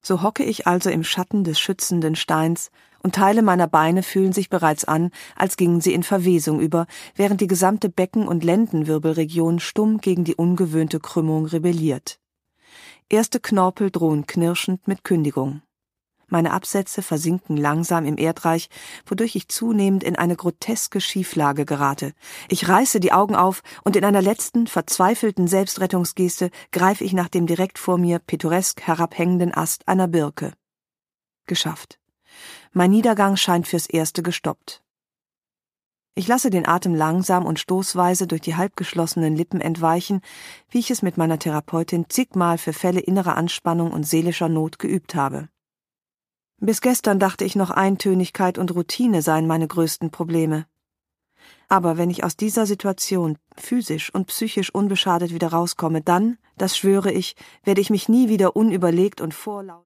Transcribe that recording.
So hocke ich also im Schatten des schützenden Steins, und Teile meiner Beine fühlen sich bereits an, als gingen sie in Verwesung über, während die gesamte Becken- und Lendenwirbelregion stumm gegen die ungewöhnte Krümmung rebelliert. Erste Knorpel drohen knirschend mit Kündigung. Meine Absätze versinken langsam im Erdreich, wodurch ich zunehmend in eine groteske Schieflage gerate. Ich reiße die Augen auf und in einer letzten, verzweifelten Selbstrettungsgeste greife ich nach dem direkt vor mir pittoresk herabhängenden Ast einer Birke. Geschafft. Mein Niedergang scheint fürs Erste gestoppt. Ich lasse den Atem langsam und stoßweise durch die halbgeschlossenen Lippen entweichen, wie ich es mit meiner Therapeutin zigmal für Fälle innerer Anspannung und seelischer Not geübt habe. Bis gestern dachte ich noch, Eintönigkeit und Routine seien meine größten Probleme. Aber wenn ich aus dieser Situation physisch und psychisch unbeschadet wieder rauskomme, dann, das schwöre ich, werde ich mich nie wieder unüberlegt und vorlaut